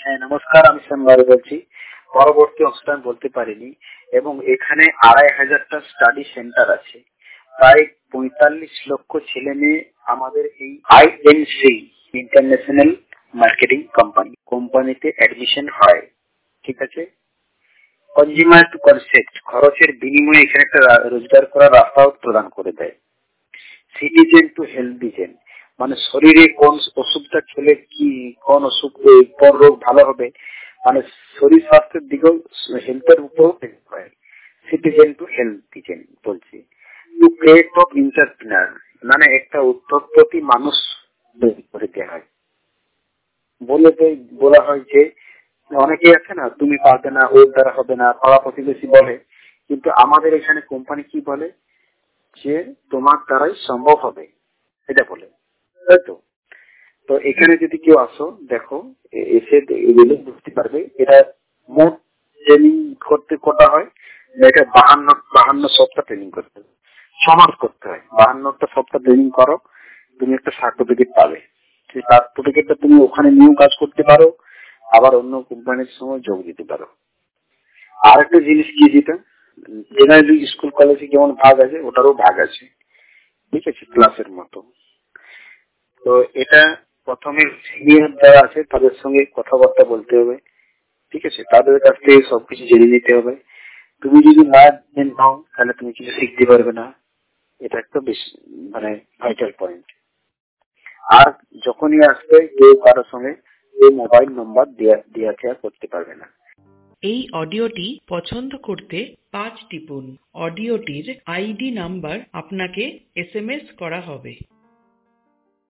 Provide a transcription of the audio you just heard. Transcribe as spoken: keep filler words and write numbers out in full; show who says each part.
Speaker 1: হ্যাঁ নমস্কার, আমি শ্যামবাবু বলছি। পরবর্তী অংশটা আমি বলতে পারিনি। এবং এখানে আড়াই হাজারটা স্টাডি সেন্টার আছে, প্রায় পঁয়তাল্লিশ লক্ষ ছেলে মেয়ে আমাদের এই আইএনসি ইন্টারন্যাশনাল মার্কেটিং কোম্পানি কোম্পানিতে অ্যাডমিশন হয়। ঠিক আছে। কনজিউমার টু কনসেপ্ট, খরচের বিনিময়ে এখানে একটা রা- রোজগার করার রাস্তাও প্রদান করে দেয়। সিটিজেন টু হেলথিজেন, মানে শরীরে কোন অসুখটা খেলে কি কোন অসুখ এ, কোন রোগ ভালো হবে, মানে শরীর স্বাস্থ্যের দিকেও হেলথের উপর হয়। সিটিজেন টু হেলথিজেন বলছি। টু ক্রিয়েট অফ এন্টারপ্রেনার, মানে একটা উদ্যোগপতি মানুষ তৈরি করে দেওয়া হয়। বলে দেয়, বলা হয় যে অনেকে আছে না, তুমি পারবে না, ওর দ্বারা হবে না, পাড়া প্রতিবেশী বলে, কিন্তু আমাদের এখানে কোম্পানি কি বলে যে তোমার দ্বারাই সম্ভব হবে, এটা বলে, তাই তো। তো এখানে যদি কেউ আসো, দেখো, এ- এসে এগুলো বুঝতে পারবে। এটা মোট ট্রেনিং করতে কটা হয়, এটা বাহান্ন বাহান্ন সপ্তাহ ট্রেনিং করতে হয়, ছ মাস করতে হয়। বাহান্নটা সপ্তাহ ট্রেনিং করো, তুমি একটা সার্টিফিকেট পাবে। সেই সার্টিফিকেটটা তুমি ওখানে নিয়েও কাজ করতে পারো, আবার অন্য কোম্পানির সঙ্গে যোগ দিতে পারো। আর একটা জিনিস কি, যেটা জেনারেলি স্কুল কলেজে যেমন ভাগ আছে, ওটারও ভাগ আছে। ঠিক আছে, ক্লাসের মতো। তো এটা প্রথমে সিনিয়র যারা আছে তাদের সঙ্গে কথাবার্তা বলতে হবে। ঠিক আছে, তাদের কাছ থেকে সবকিছু জেনে নিতে হবে। তুমি যদি না জেনে নাও তাহলে তুমি কিছু শিখতে পারবে না। এটা একটা বেশ মানে ভাইটাল পয়েন্ট। আর যখনই আসবে কেউ কারোর সঙ্গে এই মোবাইল নম্বর দেয়া দেয়া কেয়া করতে পারবে না।
Speaker 2: এই অডিওটি পছন্দ করতে পাঁচ টিপুন। অডিওটির আইডি নাম্বার আপনাকে এসএমএস করা হবে।